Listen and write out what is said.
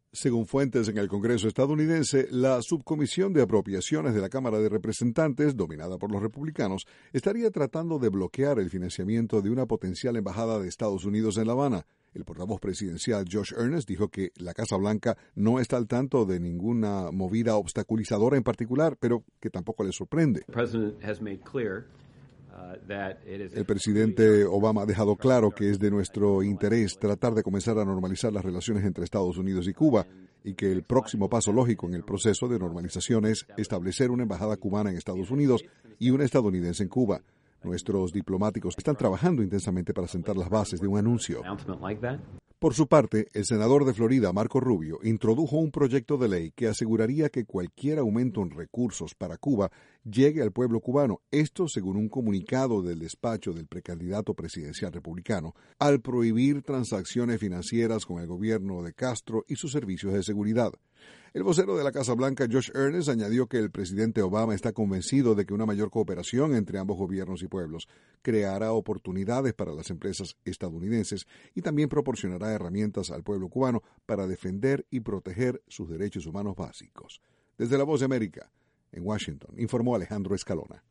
Según fuentes en el Congreso estadounidense, la subcomisión de apropiaciones de la Cámara de Representantes, dominada por los republicanos, estaría tratando de bloquear el financiamiento de una potencial embajada de Estados Unidos en La Habana. El portavoz presidencial Josh Earnest dijo que la Casa Blanca no está al tanto de ninguna movida obstaculizadora en particular, pero que tampoco le sorprende. El presidente Obama ha dejado claro que es de nuestro interés tratar de comenzar a normalizar las relaciones entre Estados Unidos y Cuba y que el próximo paso lógico en el proceso de normalización es establecer una embajada cubana en Estados Unidos y una estadounidense en Cuba. Nuestros diplomáticos están trabajando intensamente para sentar las bases de un anuncio. Por su parte, el senador de Florida, Marco Rubio, introdujo un proyecto de ley que aseguraría que cualquier aumento en recursos para Cuba llegue al pueblo cubano, esto según un comunicado del despacho del precandidato presidencial republicano, al prohibir transacciones financieras con el gobierno de Castro y sus servicios de seguridad. El vocero de la Casa Blanca, Josh Earnest, añadió que el presidente Obama está convencido de que una mayor cooperación entre ambos gobiernos y pueblos creará oportunidades para las empresas estadounidenses y también proporcionará herramientas al pueblo cubano para defender y proteger sus derechos humanos básicos. Desde La Voz de América, en Washington, informó Alejandro Escalona.